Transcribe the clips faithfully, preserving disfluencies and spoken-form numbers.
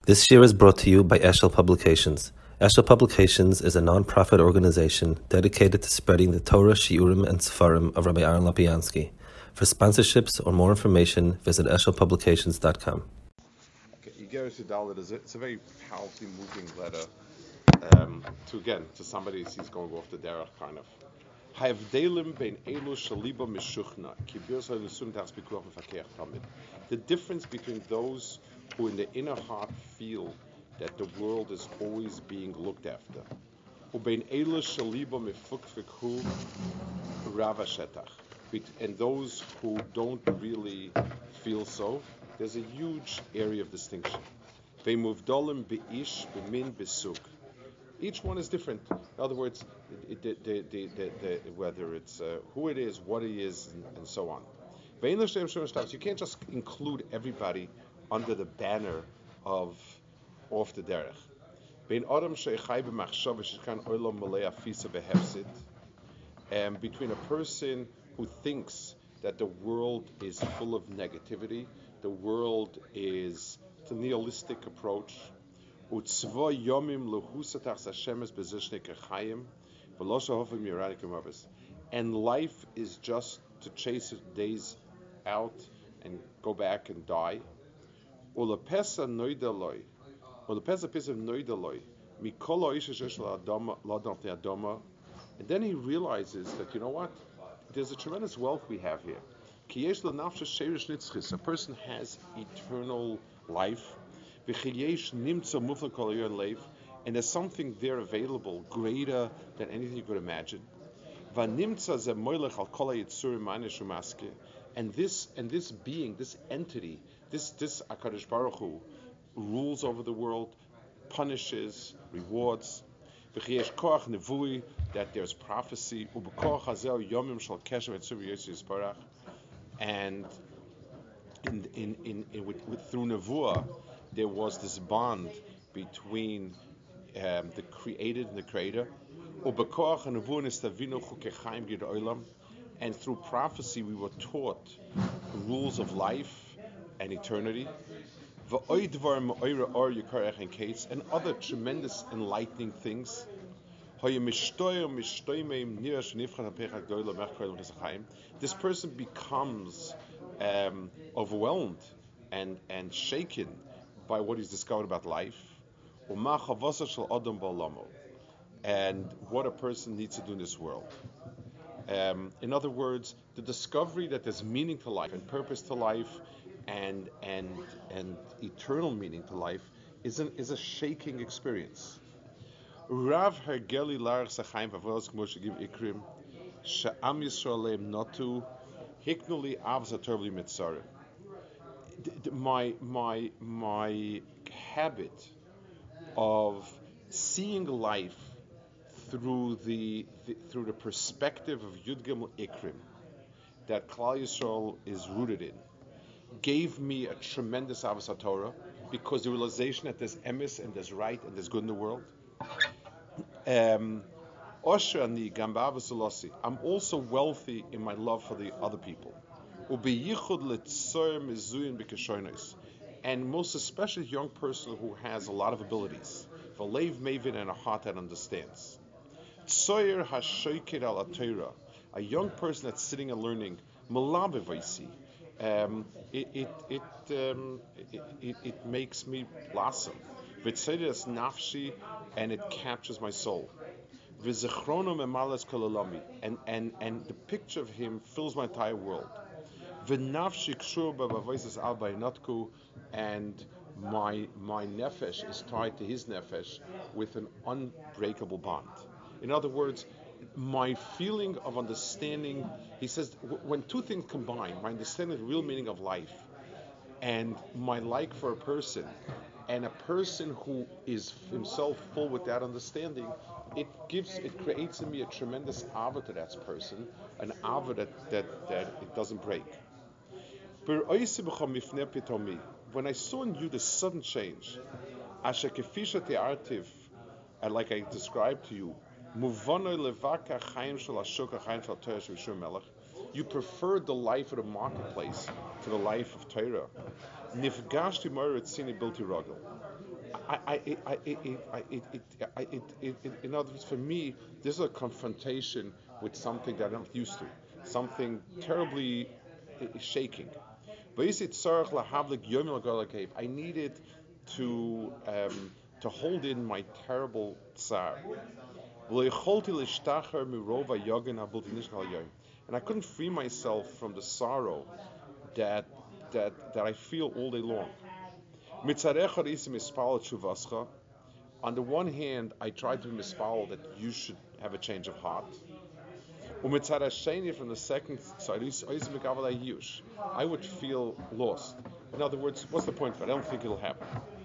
This year is brought to you by Eshel Publications. Eshel Publications is a non-profit organization dedicated to spreading the Torah, Shiurim, and Sefarim of Rabbi Aaron Lapiansky. For sponsorships or more information, visit eshel publications dot com. Okay, Igeres Yudalit is it's a very powerfully moving letter um, to again to somebody who's going off the derech kind of. The difference between those who in the inner heart feel that the world is always being looked after, and those who don't really feel so, there's a huge area of distinction. Each one is different. In other words, it, it, the, the, the, the, whether it's uh, who it is, what it is, and, and so on. You can't just include everybody under the banner of off the derech. Um, between a person who thinks that the world is full of negativity, the world is a nihilistic approach, and life is just to chase days out and go back and die. And then he realizes that, you know what? There's a tremendous wealth we have here. A person has eternal life, and there's something there available greater than anything you could imagine. And this and this being, this entity, this this HaKadosh Baruch Hu rules over the world, punishes, rewards. That there's prophecy, and in, in, in, in with, with, through Nevuah, there was this bond between um, the created and the creator. And through prophecy, we were taught rules of life and eternity. And other tremendous enlightening things. This person becomes um, overwhelmed and, and shaken by what he's discovered about life, and what a person needs to do in this world. Um, in other words, the discovery that there's meaning to life and purpose to life and and and eternal meaning to life is an, is a shaking experience. Rav Hergeli Larach Sachaim Vavos Kmosh Give Ikrim Sha'am Yisrael Leim Notu Hiknuli Avza Terbli Mitzarim. My my my habit of seeing life through the, the through the perspective of Yud Gimel Ikrim that Klal Yisrael is rooted in gave me a tremendous Avos HaTorah, because the realization that there's emes and there's right and there's good in the world. Um, I'm also wealthy in my love for the other people. And most especially a young person who has a lot of abilities, a leiv mavin and a heart that understands. A young person that's sitting and learning, um, it it it, um, it it it makes me blossom. Nafshi, and it captures my soul. And and and the picture of him fills my entire world. And my my nefesh is tied to his nefesh with an unbreakable bond. In other words, my feeling of understanding, he says, when two things combine, my understanding of the real meaning of life and my like for a person, and a person who is himself full with that understanding, it gives, it creates in me a tremendous ava to that person, an ava that, that, that it doesn't break. When I saw in you the sudden change, and like I described to you, you preferred the life of the marketplace to the life of Torah. I, I, I, I, it, I, it, it, I, it, it, it, in other words, for me, this is a confrontation with something that I'm not used to, something terribly uh, shaking. I needed to um, to hold in my terrible tsar. And I couldn't free myself from the sorrow that that that I feel all day long. On the one hand, I tried to be mispal that you should have a change of heart. From the second side, I would feel lost. In other words, what's the point of it? I don't think it'll happen.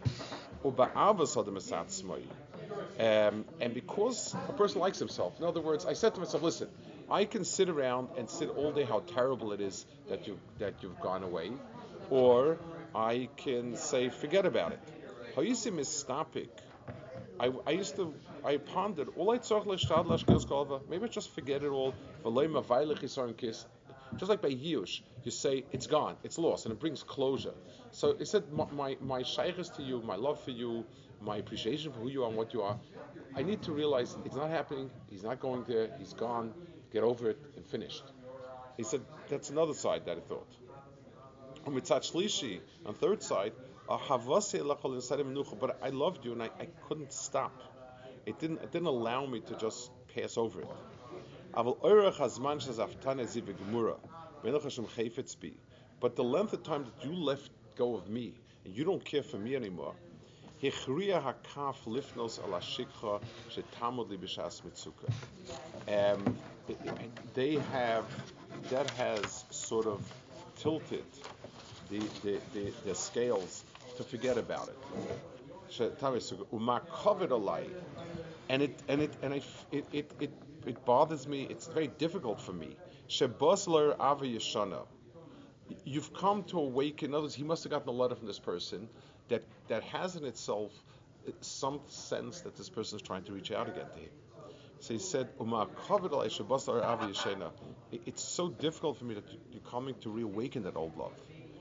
Um, and because a person likes himself, in other words, I said to myself, listen, I can sit around and sit all day how terrible it is that you that you've gone away, or I can say forget about it. Ha'isim is stopping. I, I used to I pondered all I tzarich l'shtad l'ashkos kolva. Maybe I just forget it all. V'loy mavaylich yisar kiss. Just like by Yush, you say it's gone, it's lost, and it brings closure. So it said my my, my shaykhs to you, my love for you, my appreciation for who you are and what you are. I need to realize it's not happening. He's not going there. He's gone. Get over it and finished. He said that's another side that I thought. On Shlishi, on third side, but I loved you and I, I couldn't stop. It didn't it didn't allow me to just pass over it. But the length of time that you left go of me and you don't care for me anymore. Um, they have that has sort of tilted the the, the, the scales to forget about it. And it and it and I, it, it it it bothers me. It's very difficult for me. You've come to awaken others. He must have gotten a letter from this person that that has in itself some sense that this person is trying to reach out again to him. So he said, it's so difficult for me that you're coming to reawaken that old love.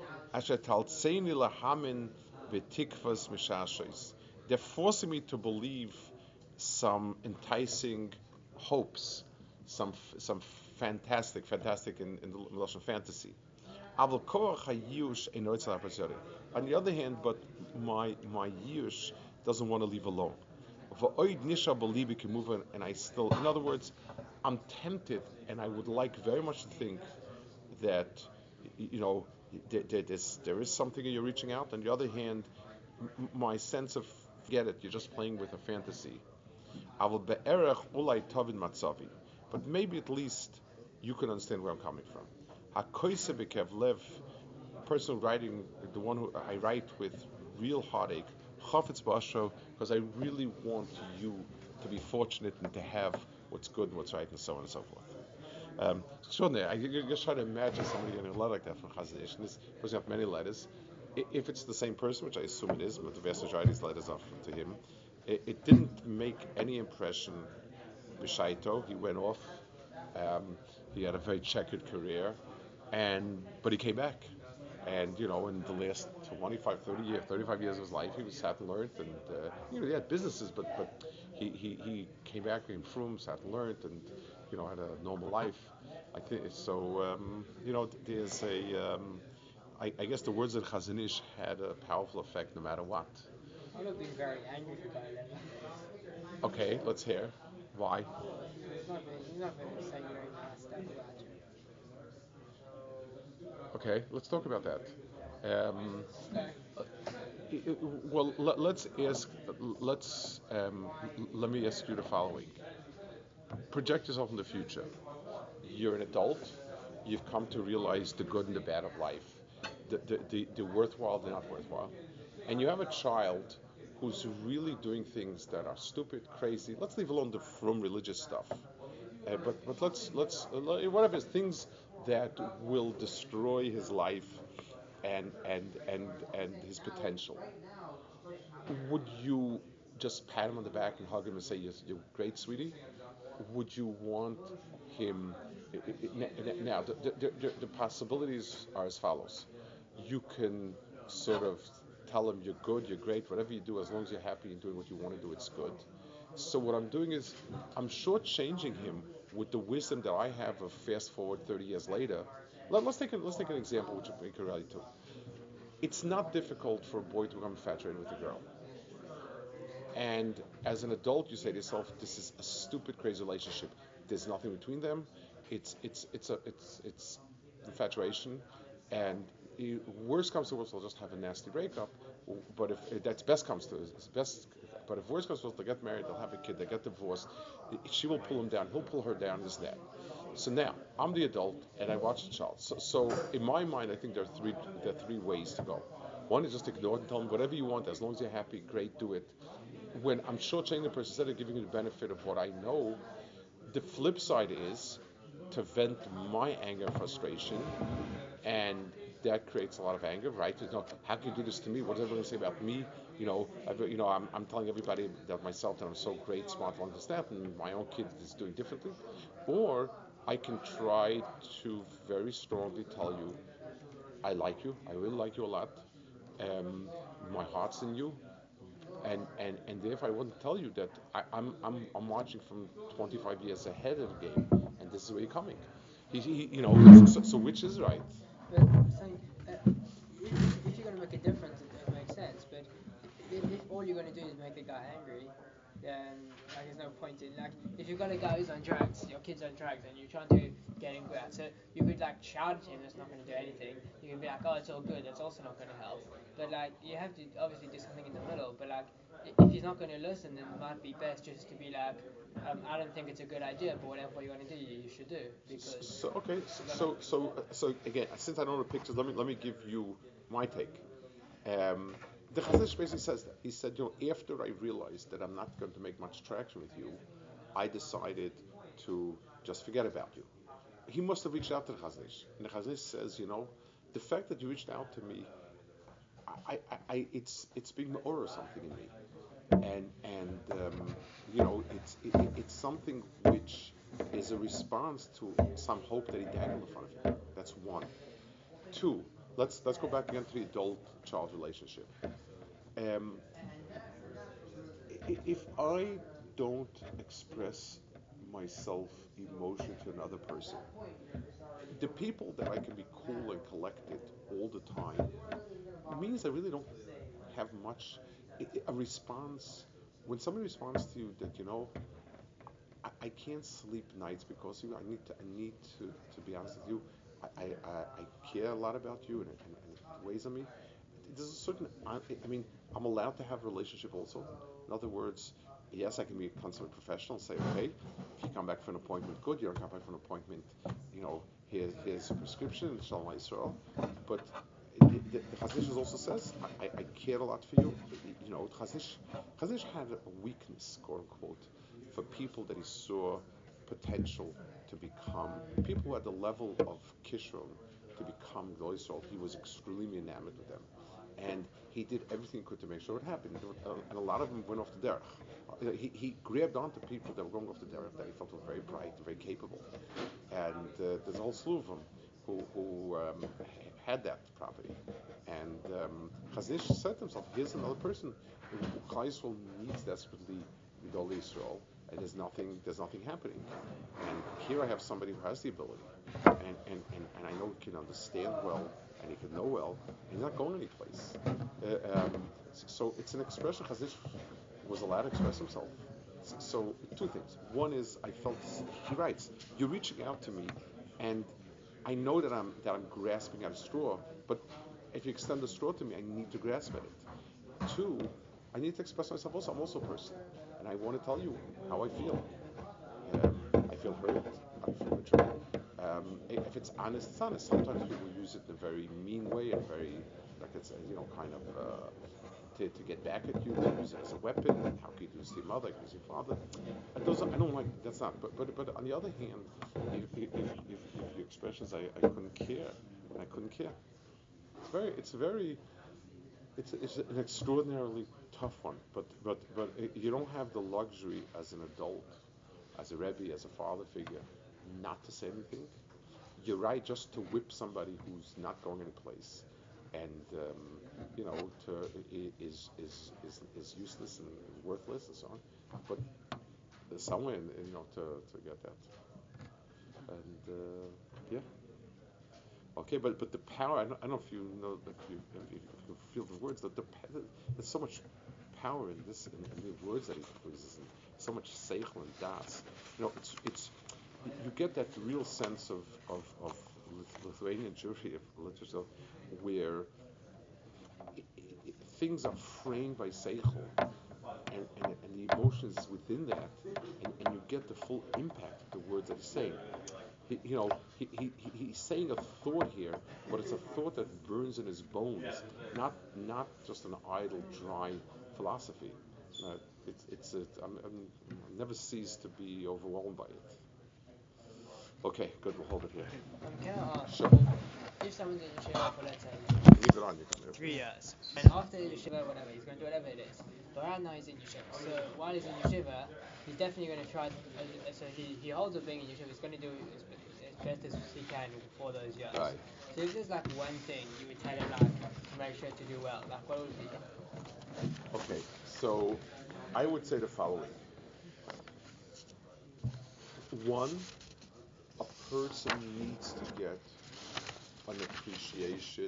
They're forcing me to believe some enticing hopes, some some fantastic, fantastic in, in the Lashon fantasy. On the other hand, but my my yush doesn't want to leave alone. And I still, in other words, I'm tempted, and I would like very much to think that, you know, there, there's, there is something you're reaching out. On the other hand, m- my sense of forget it, you're just playing with a fantasy. But maybe at least you can understand where I'm coming from. Person writing, the one who I write with real heartache, because I really want you to be fortunate and to have what's good and what's right and so on and so forth. Um, extraordinary. I just try to imagine somebody getting a letter like that from Chazon Ish. This goes up many letters. If it's the same person, which I assume it is, but the vast majority of these letters are to him, it, it didn't make any impression. B'shaito, he went off. Um, he had a very checkered career, and but he came back. And you know, in the last twenty-five, thirty years, thirty-five years of his life, he was sat and learned, and uh, you know, he had businesses, but but he, he, he came back, became frum, sat and learned, and you know, had a normal life. I think so. Um, you know, there's a. Um, I, I guess the words of Chazon Ish had a powerful effect, no matter what. I would have been very angry if I let him. Okay, let's hear why. He's not very, he's not very saying very nice stuff about you. Okay, let's talk about that. Um, Okay. well, let, us ask. Let's um, let me ask you the following. Project yourself in the future. You're an adult. You've come to realize the good and the bad of life, the the, the, the worthwhile, the not worthwhile, and you have a child who's really doing things that are stupid, crazy. Let's leave alone the from religious stuff. Uh, but but let's let's uh, whatever things that will destroy his life and and and and his potential. Would you just pat him on the back and hug him and say you're, you're great, sweetie? Would you want him? Now the, the, the, the possibilities are as follows. You can sort of tell him you're good, you're great, whatever you do, as long as you're happy and doing what you want to do, it's good. So what I'm doing is I'm shortchanging him with the wisdom that I have of fast forward thirty years later. Let, us take a, let's take an example which we can relate to. It's not difficult for a boy to become infatuated with a girl. And as an adult, you say to yourself, "This is a stupid, crazy relationship. There's nothing between them. It's it's it's a it's it's infatuation, and you, worst comes to worst, they'll just have a nasty breakup. But if, if that's best comes to it's best, but if worst comes to worst, they'll get married, they'll have a kid, they get divorced. She will pull him down, he'll pull her down, this that. So now I'm the adult and I watch the child. So, so in my mind, I think there are three there are three ways to go. One is just ignore it and tell them whatever you want, as long as you're happy, great, do it. When I'm shortchanging the person, instead of giving you the benefit of what I know, the flip side is to vent my anger and frustration, and that creates a lot of anger, right? You know, how can you do this to me? What is everyone going to say about me? You know, I've, you know, I'm, I'm telling everybody that myself that I'm so great, smart, long, this, that, and my own kid is doing differently. Or I can try to very strongly tell you, I like you, I really like you a lot. Um, my heart's in you, and and and therefore I wouldn't tell you that I, I'm I'm I'm watching from twenty-five years ahead of the game, and this is where you're coming. He, he you know, so, so which is right? But I'm saying, uh, if, if you're going to make a difference, it, it makes sense. But if, if all you're going to do is make the guy angry, then like there's no point in like if you've got a guy who's on drugs, your kid's on drugs, and you're trying to get him good. So you could like shout at him, that's not going to do anything. You can be like, oh, it's all good, that's also not going to help. But like you have to obviously do something in the middle. But like if he's not going to listen, then it might be best just to be like, um, I don't think it's a good idea, but whatever you want to do, you, you should do because. So okay, so so so, so again, since I don't know the pictures, let me let me give you my take. Um, the Chazon basically says that he said, you know, after I realized that I'm not going to make much traction with you, I decided to just forget about you. He must have reached out to the Chazon, and the Chazon says, you know, the fact that you reached out to me, I, I, I it's it's being or something in me, and and um, you know it's it, it's something which is a response to some hope that he dangled in front of you. That's one. Two. Let's let's go back again to the adult-child relationship. Um, if I don't express myself emotion to another person, the people that I can be cool and collected all the time, it means I really don't have much a response. When somebody responds to you that you know I, I can't sleep nights because of you. I need to. I need to. To be honest with you, I I, I I care a lot about you and, and, and it weighs on me. There's a certain. I, I mean, I'm allowed to have a relationship also. In other words, yes, I can be a consummate professional and say, okay, if you come back for an appointment, good. You don't come back for an appointment, you know, here, here's a prescription, Shalom Yisrael. But the, the, the Chazon also says, I, I, I care a lot for you. You know, Chazon had a weakness, quote unquote, for people that he saw potential to become, people who had the level of Kishron to become Gdolei Yisrael. He was extremely enamored with them. And he did everything he could to make sure it happened. And a lot of them went off the derech. He, he grabbed onto people that were going off the derech that he felt were very bright, very capable. And uh, there's a whole slew of them who, who um, had that property. And um, Chazon said to himself, here's another person who Klal Yisrael needs desperately Gdolei Yisrael, and there's nothing, there's nothing happening. And here I have somebody who has the ability, and, and, and, and I know he can understand well, and he can know well, and he's not going anyplace. Uh, um, so it's an expression. Chazon was allowed to express himself. So, so two things. One is I felt he writes, you're reaching out to me, and I know that I'm that I'm grasping at a straw, but if you extend the straw to me, I need to grasp at it. Two, I need to express myself also. I'm also a person, and I want to tell you how I feel. Um, I feel hurt. I feel betrayed. Um, if it's honest, it's honest. Sometimes people use it in a very mean way, and very like it's you know kind of uh, to, to get back at you. They use it as a weapon. How can you do this to your mother? How can you do this to your father? And those are, I don't like that's not. But but but on the other hand, if if, if, if, if your expressions I, I couldn't care, and I couldn't care. It's very it's very it's it's an extraordinarily tough one. But but but you don't have the luxury as an adult, as a rebbe, as a father figure, not to say anything. You're right, just to whip somebody who's not going any place, and um, you know, to, is, is is is useless and worthless and so on. But there's somewhere, in, you know, to, to get that. And uh, yeah, okay. But but the power. I don't, I don't know if you know if you if you, if you feel the words that the there's so much power in this in, in the words that he uses, and so much seichel and das. You know, it's it's you get that real sense of of, of Lithuanian Jewry, of literature, where it, it, things are framed by seichel, and, and, and the emotions within that, and, and you get the full impact of the words that he's saying. He, you know, he, he, he's saying a thought here, but it's a thought that burns in his bones, not not just an idle, dry philosophy. Uh, it's it's a, I'm, I'm, I never cease to be overwhelmed by it. Okay, good. We'll hold it here. Um, can I ask? Sure. If someone's in yeshiva for, let's say, Leave it on. You can. three years, and after yeshiva, whatever, he's going to do whatever it is. But right now he's in yeshiva. So while he's in yeshiva, he's definitely going to try. Uh, so he, he holds up being in yeshiva. He's going to do as, as best as he can for those years. Right. So if there's like one thing you would tell him, like, to make sure to do well, like what would it be? Okay, so I would say the following. One, a person needs to get an appreciation.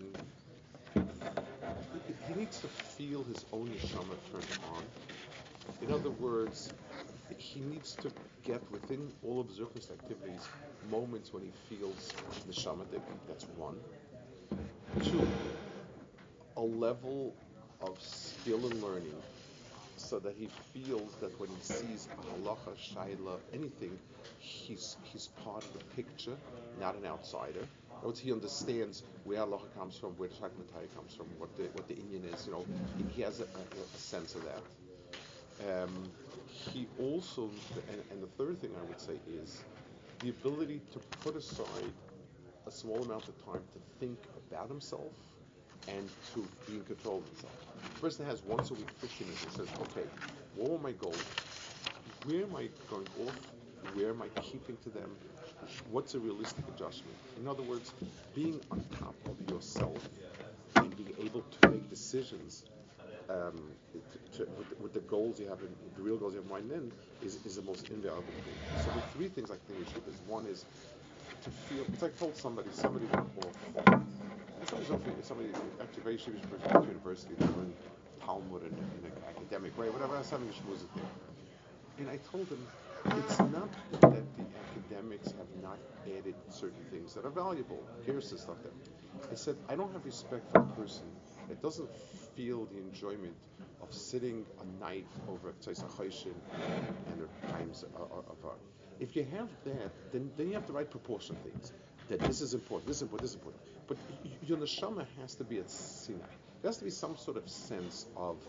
He needs to feel his own neshama turned on. In other words, he needs to get within all of Zirkus activities moments when he feels neshama. That's one. Two, a level of skill and learning, so that he feels that when he sees a halacha, shaila, anything, he's he's part of the picture, not an outsider. In other words, he understands where halacha comes from, where the shakmatai comes from, what the what the Indian is. You know, he, he has a, a, a sense of that. Um, he also, and, and the third thing I would say is the ability to put aside a small amount of time to think about himself and to be in control of himself. The person has once a week fifteen minutes and says, okay, what are my goals? Where am I going off? Where am I keeping to them? What's a realistic adjustment? In other words, being on top of yourself and being able to make decisions um, to, to, with, the, with the goals you have, in, with the real goals you have in mind, then is, is the most invaluable thing. So the three things I think we should is one is to feel. It's like I told somebody, somebody went off. Somebody, somebody actually very serious person at university, they learn Talmud in, in an academic way, whatever. Something was a thing. And I told him, it's not that the academics have not added certain things that are valuable. Here's the stuff that I said. I don't have respect for a person that doesn't feel the enjoyment of sitting a night over Tzais HaChoshen and the times of, of art. If you have that, then, then you have the right proportion of things. That this is important, this is important, this is important. But your neshama has to be at Sinai. There has to be some sort of sense of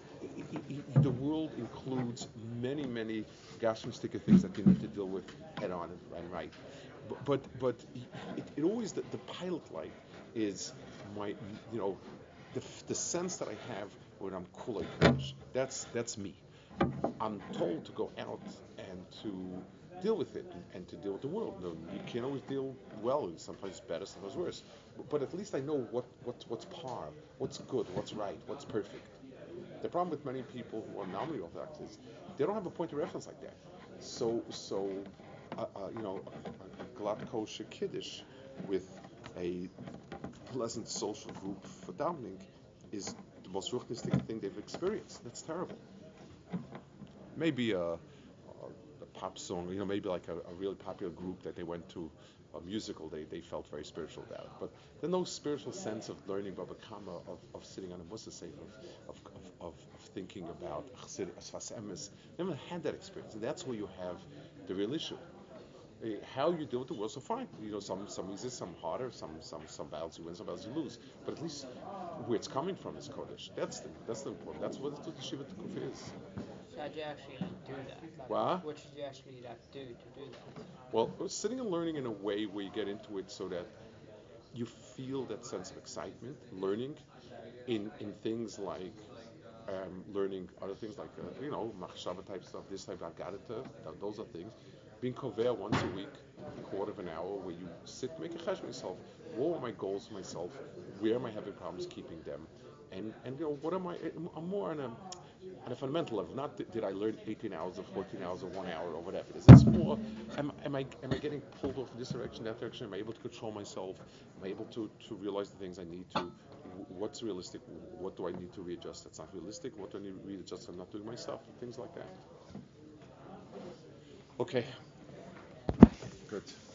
the world includes many, many gashmistic things that you need to deal with head on and, and right. But but, but it, it always the, the pilot light is my you know the the sense that I have when I'm kulei kodesh. That's that's me. I'm told to go out and to deal with it and, and to deal with the world. No, you can't always deal well. Sometimes better, sometimes worse. But, but at least I know what, what what's par, what's good, what's right, what's perfect. The problem with many people who are nominally Orthodox is they don't have a point of reference like that. So so uh, uh, you know a, a glatt kosher kiddush with a pleasant social group for davening is the most ruchnistic thing they've experienced. That's terrible. Maybe a, a, a pop song, you know, maybe like a, a really popular group that they went to a musical, they, they felt very spiritual about it. But then no spiritual sense of learning Baba Kama, of, of sitting on a Musa Sefer, of, of, of, of thinking about Chassid, Asfas Emes, never had that experience. And that's where you have the real issue. How you deal with the world, so fine. You know, some some easier, some harder, some some some battles you win, some battles you lose. But at least where it's coming from is Kodesh. That's the that's the important. That's what the Shiva Tekuf is. So how do you actually do that? Like, what? What should you actually like do to do that? Well, sitting and learning in a way where you get into it so that you feel that sense of excitement, learning in in things like um, learning other things like uh, you know machshava type stuff, this type of agadita. Those are things. Being kover once a week, a quarter of an hour, where you sit, make a chesh myself. What are my goals for myself? where am I having problems keeping them, and and you know what am I? I'm more on a on a fundamental level. Not that, did I learn eighteen hours or fourteen hours or one hour or whatever it is. It's more am, am I am I getting pulled off this direction, that direction? Am I able to control myself? Am I able to to realize the things I need to? What's realistic? What do I need to readjust that's not realistic? What do I need to readjust I'm not doing myself? Things like that. Okay. Good.